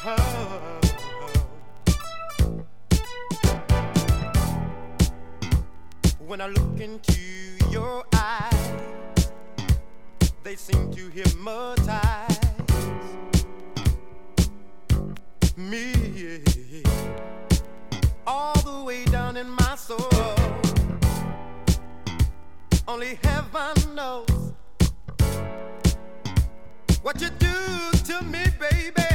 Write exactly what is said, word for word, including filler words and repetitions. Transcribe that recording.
Oh. When I look into your eyes, they seem to hypnotize me all the way down in my soul. Only heaven knows what you do to me, baby.